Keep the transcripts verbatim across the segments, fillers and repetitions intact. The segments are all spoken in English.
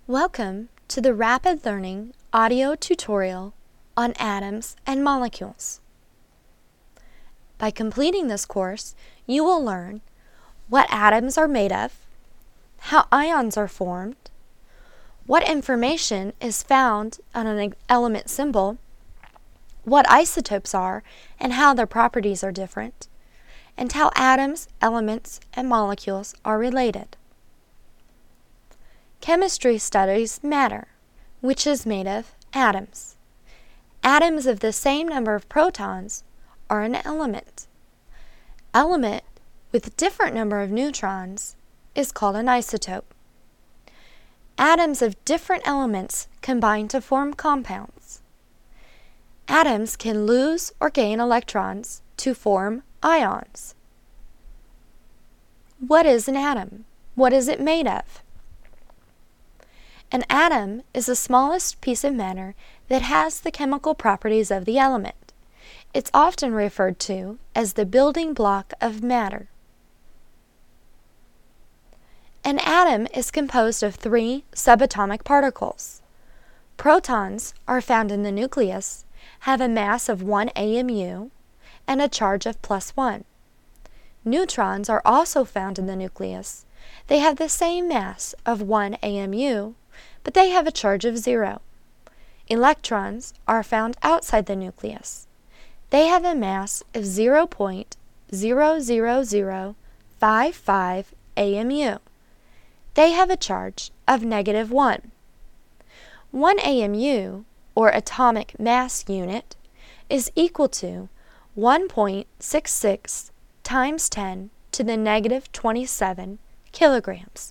Welcome to the Rapid Learning audio tutorial on atoms and molecules. By completing this course, you will learn what atoms are made of, how ions are formed, what information is found on an element symbol, what isotopes are and how their properties are different, and how atoms, elements, and molecules are related. Chemistry studies matter, which is made of atoms. Atoms of the same number of protons are an element. Element with different number of neutrons is called an isotope. Atoms of different elements combine to form compounds. Atoms can lose or gain electrons to form ions. What is an atom? What is it made of? An atom is the smallest piece of matter that has the chemical properties of the element. It's often referred to as the building block of matter. An atom is composed of three subatomic particles. Protons are found in the nucleus, have a mass of one A M U, and a charge of plus one. Neutrons are also found in the nucleus. They have the same mass of one A M U, but they have a charge of zero. Electrons are found outside the nucleus. They have a mass of zero point zero zero zero five five A M U. They have a charge of negative one. one A M U, or atomic mass unit, is equal to one point six six times ten to the negative twenty-seven kilograms.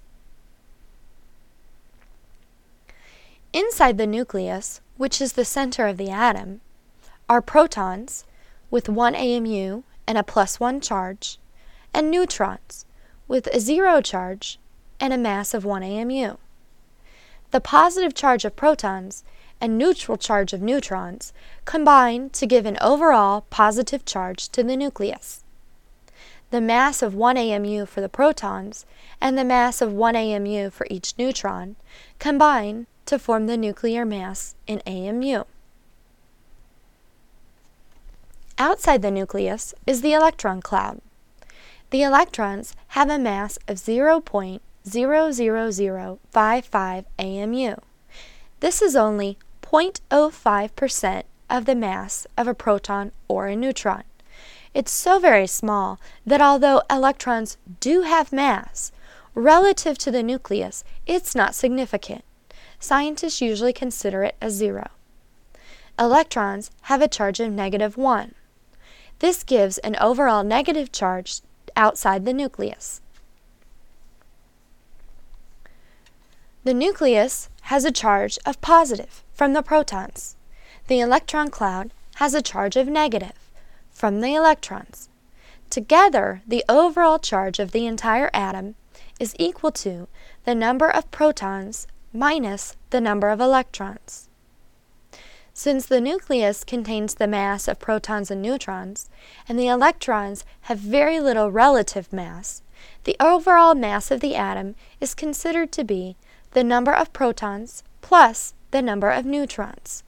Inside the nucleus, which is the center of the atom, are protons with one A M U and a plus one charge, and neutrons with a zero charge and a mass of one A M U. The positive charge of protons and neutral charge of neutrons combine to give an overall positive charge to the nucleus. The mass of one A M U for the protons and the mass of one A M U for each neutron combine to form the nuclear mass in A M U. Outside the nucleus is the electron cloud. The electrons have a mass of zero point zero zero zero five five A M U. This is only zero point zero five percent of the mass of a proton or a neutron. It's so very small that although electrons do have mass, relative to the nucleus, it's not significant. Scientists usually consider it as zero. Electrons have a charge of negative one. This gives an overall negative charge outside the nucleus. The nucleus has a charge of positive from the protons. The electron cloud has a charge of negative from the electrons. Together, the overall charge of the entire atom is equal to the number of protons minus the number of electrons. Since the nucleus contains the mass of protons and neutrons, and the electrons have very little relative mass, the overall mass of the atom is considered to be the number of protons plus the number of neutrons.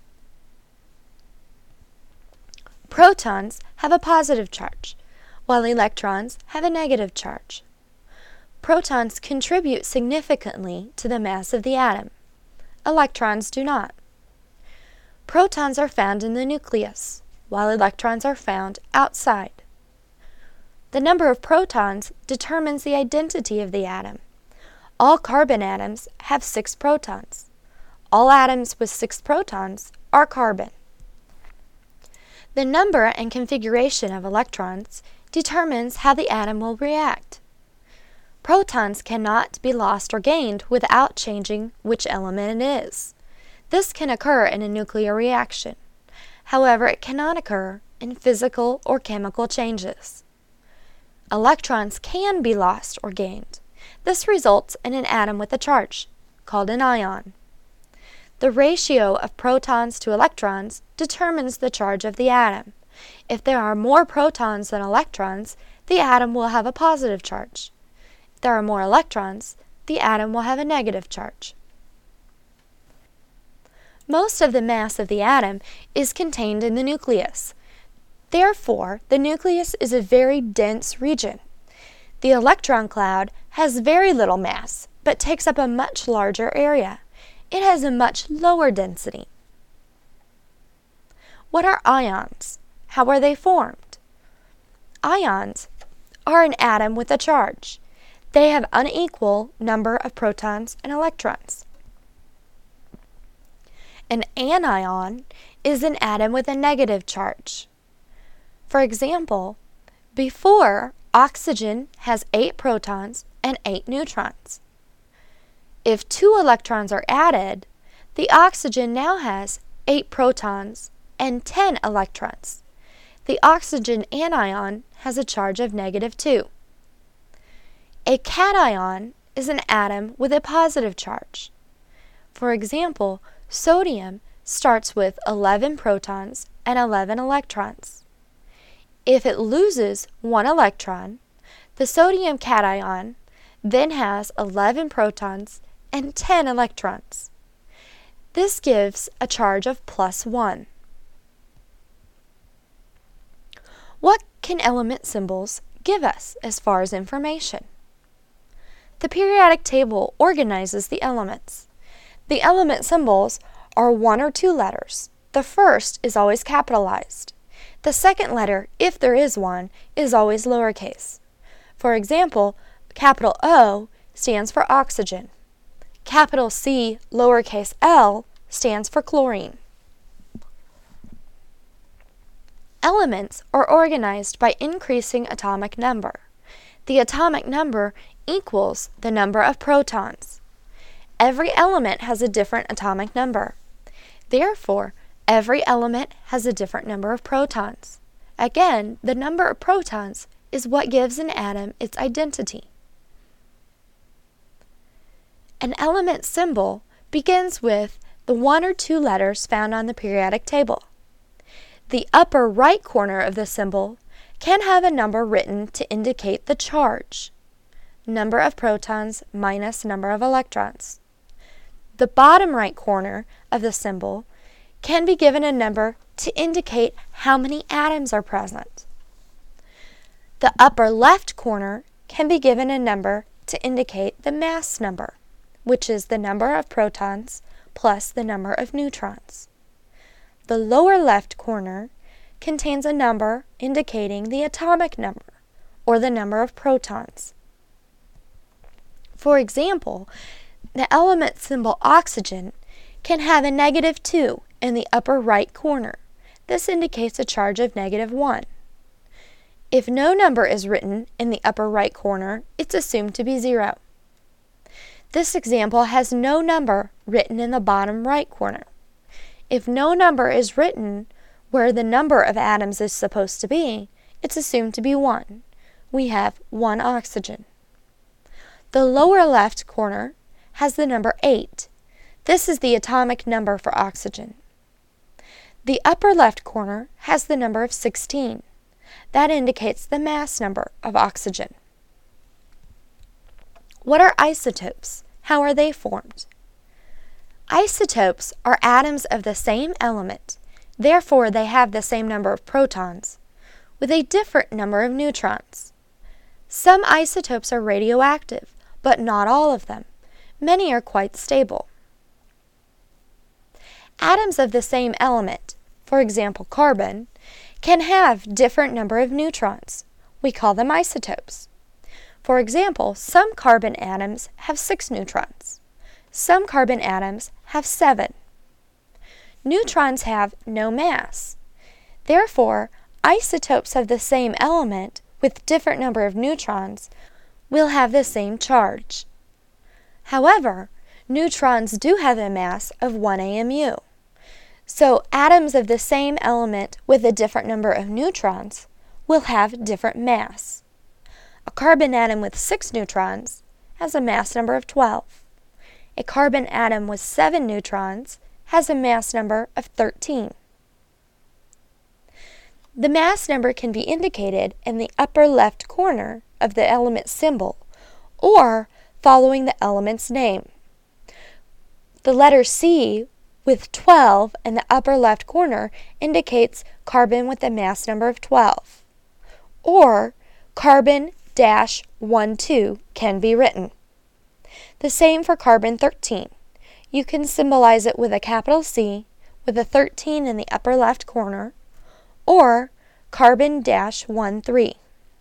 Protons have a positive charge, while electrons have a negative charge. Protons contribute significantly to the mass of the atom. Electrons do not. Protons are found in the nucleus, while electrons are found outside. The number of protons determines the identity of the atom. All carbon atoms have six protons. All atoms with six protons are carbon. The number and configuration of electrons determines how the atom will react. Protons cannot be lost or gained without changing which element it is. This can occur in a nuclear reaction. However, it cannot occur in physical or chemical changes. Electrons can be lost or gained. This results in an atom with a charge, called an ion. The ratio of protons to electrons determines the charge of the atom. If there are more protons than electrons, the atom will have a positive charge. If there are more electrons, the atom will have a negative charge. Most of the mass of the atom is contained in the nucleus. Therefore, the nucleus is a very dense region. The electron cloud has very little mass, but takes up a much larger area. It has a much lower density. What are ions? How are they formed? Ions are an atom with a charge. They have unequal number of protons and electrons. An anion is an atom with a negative charge. For example, before, oxygen has eight protons and eight neutrons. If two electrons are added, the oxygen now has eight protons and ten electrons. The oxygen anion has a charge of negative two. A cation is an atom with a positive charge. For example, sodium starts with eleven protons and eleven electrons. If it loses one electron, the sodium cation then has eleven protons and ten electrons. This gives a charge of plus one. What can element symbols give us as far as information? The periodic table organizes the elements. The element symbols are one or two letters. The first is always capitalized. The second letter, if there is one, is always lowercase. For example, capital O stands for oxygen. Capital C, lowercase l, stands for chlorine. Elements are organized by increasing atomic number. The atomic number equals the number of protons. Every element has a different atomic number. Therefore, every element has a different number of protons. Again, the number of protons is what gives an atom its identity. An element symbol begins with the one or two letters found on the periodic table. The upper right corner of the symbol can have a number written to indicate the charge, number of protons minus number of electrons. The bottom right corner of the symbol can be given a number to indicate how many atoms are present. The upper left corner can be given a number to indicate the mass number, which is the number of protons plus the number of neutrons. The lower left corner contains a number indicating the atomic number, or the number of protons. For example, the element symbol oxygen can have a negative two in the upper right corner. This indicates a charge of negative one. If no number is written in the upper right corner, it's assumed to be zero. This example has no number written in the bottom right corner. If no number is written where the number of atoms is supposed to be, it's assumed to be one. We have one oxygen. The lower left corner has the number eight. This is the atomic number for oxygen. The upper left corner has the number of sixteen. That indicates the mass number of oxygen. What are isotopes? How are they formed? Isotopes are atoms of the same element, therefore they have the same number of protons, with a different number of neutrons. Some isotopes are radioactive, but not all of them. Many are quite stable. Atoms of the same element, for example carbon, can have different number of neutrons. We call them isotopes. For example, some carbon atoms have six neutrons. Some carbon atoms have seven. Neutrons have no mass. Therefore, isotopes of the same element with different number of neutrons will have the same charge. However, neutrons do have a mass of one A M U. So atoms of the same element with a different number of neutrons will have different mass. A carbon atom with six neutrons has a mass number of twelve. A carbon atom with seven neutrons has a mass number of thirteen. The mass number can be indicated in the upper left corner of the element symbol or following the element's name. The letter C with twelve in the upper left corner indicates carbon with a mass number of twelve. Or carbon dash one two can be written. The same for carbon thirteen. You can symbolize it with a capital C with a thirteen in the upper left corner, or carbon dash one three.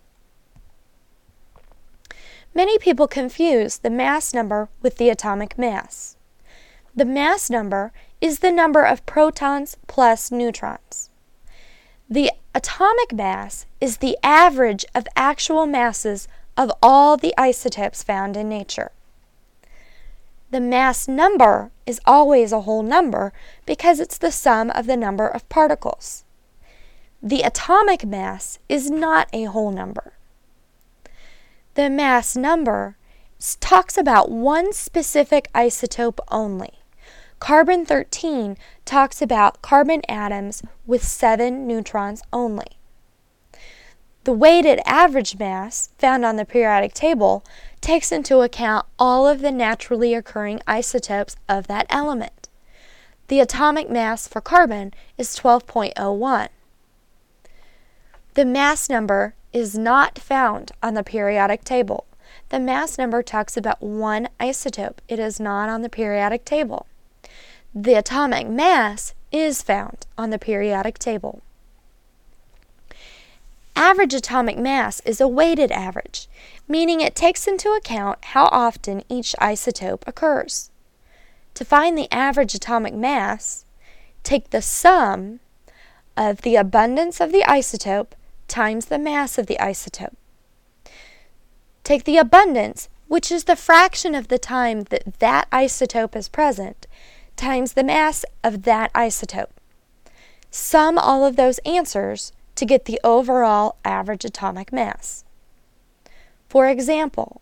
Many people confuse the mass number with the atomic mass. The mass number is the number of protons plus neutrons. The atomic mass is the average of actual masses of all the isotopes found in nature. The mass number is always a whole number because it's the sum of the number of particles. The atomic mass is not a whole number. The mass number talks about one specific isotope only. Carbon thirteen talks about carbon atoms with seven neutrons only. The weighted average mass found on the periodic table takes into account all of the naturally occurring isotopes of that element. The atomic mass for carbon is twelve point zero one. The mass number is not found on the periodic table. The mass number talks about one isotope. It is not on the periodic table. The atomic mass is found on the periodic table. Average atomic mass is a weighted average, meaning it takes into account how often each isotope occurs. To find the average atomic mass, take the sum of the abundance of the isotope times the mass of the isotope. Take the abundance, which is the fraction of the time that that isotope is present, times the mass of that isotope. Sum all of those answers to get the overall average atomic mass. For example,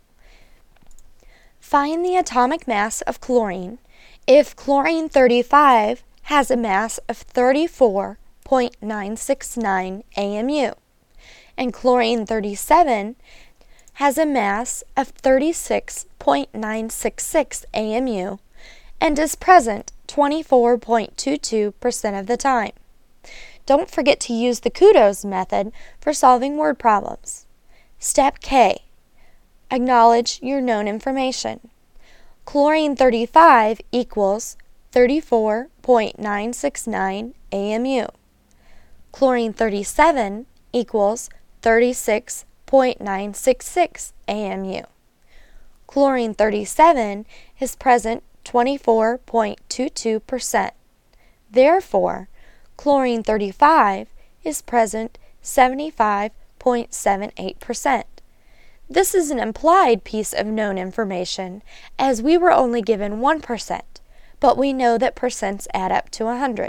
find the atomic mass of chlorine if chlorine thirty-five has a mass of thirty-four point nine six nine A M U and chlorine thirty-seven has a mass of thirty-six point nine six six A M U and is present twenty-four point two two percent of the time. Don't forget to use the kudos method for solving word problems. Step K. Acknowledge your known information. Chlorine thirty-five equals thirty-four point nine six nine A M U. Chlorine thirty-seven equals thirty-six point nine six six A M U. Chlorine thirty-seven is present twenty-four point two two percent. Therefore, chlorine thirty-five is present seventy-five point seven eight percent. This is an implied piece of known information, as we were only given one percent, but we know that percents add up to one hundred.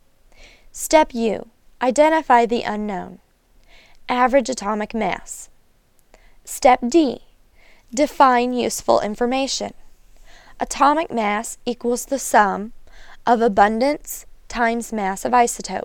Step U. Identify the unknown. Average atomic mass. Step D. Define useful information. Atomic mass equals the sum of abundance times mass of isotope.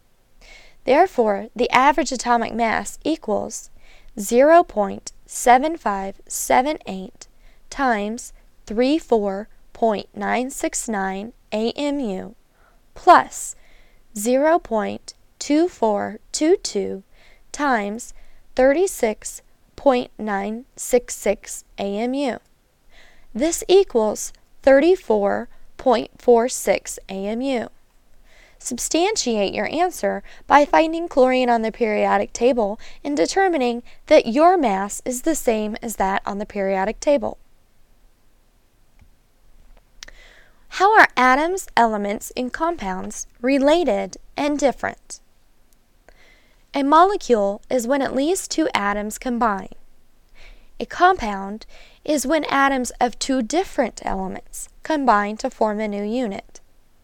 Therefore, the average atomic mass equals zero point seven five seven eight times thirty-four point nine six nine A M U plus zero point two four two two times thirty-six point nine six six A M U. This equals thirty-four point four six A M U. Substantiate your answer by finding chlorine on the periodic table and determining that your mass is the same as that on the periodic table. How are atoms, elements, and compounds related and different? A molecule is when at least two atoms combine. A compound is when atoms of two different elements combine to form a new unit.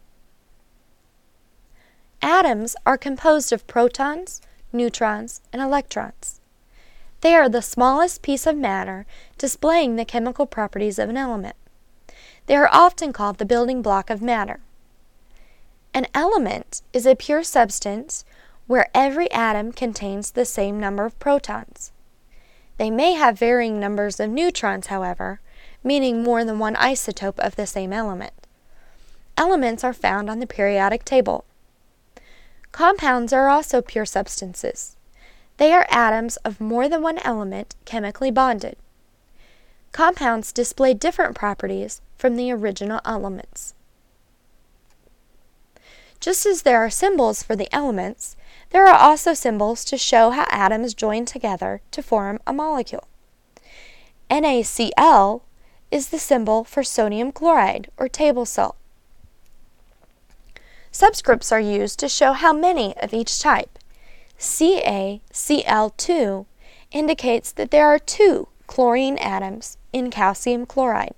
Atoms are composed of protons, neutrons, and electrons. They are the smallest piece of matter displaying the chemical properties of an element. They are often called the building block of matter. An element is a pure substance where every atom contains the same number of protons. They may have varying numbers of neutrons, however, meaning more than one isotope of the same element. Elements are found on the periodic table. Compounds are also pure substances. They are atoms of more than one element chemically bonded. Compounds display different properties from the original elements. Just as there are symbols for the elements, there are also symbols to show how atoms join together to form a molecule. NaCl is the symbol for sodium chloride, or table salt. Subscripts are used to show how many of each type. C A C L two indicates that there are two chlorine atoms in calcium chloride.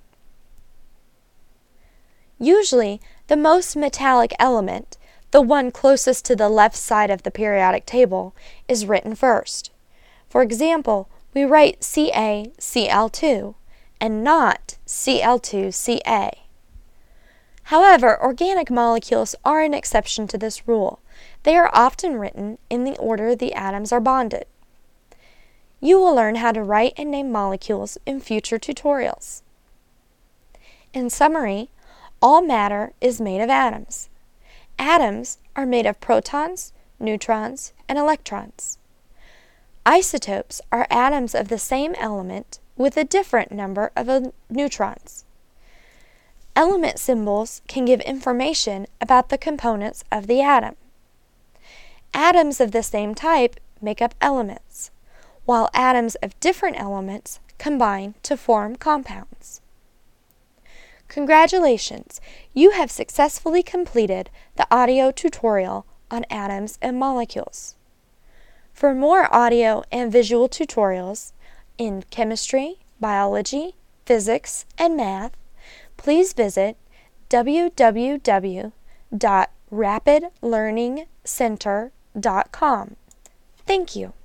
Usually, the most metallic element, the one closest to the left side of the periodic table, is written first. For example, we write C A C L two and not C L two C A. However, organic molecules are an exception to this rule. They are often written in the order the atoms are bonded. You will learn how to write and name molecules in future tutorials. In summary, all matter is made of atoms. Atoms are made of protons, neutrons, and electrons. Isotopes are atoms of the same element with a different number of neutrons. Element symbols can give information about the components of the atom. Atoms of the same type make up elements, while atoms of different elements combine to form compounds. Congratulations! You have successfully completed the audio tutorial on atoms and molecules. For more audio and visual tutorials in chemistry, biology, physics, and math, please visit w w w dot rapid learning center dot com. Thank you.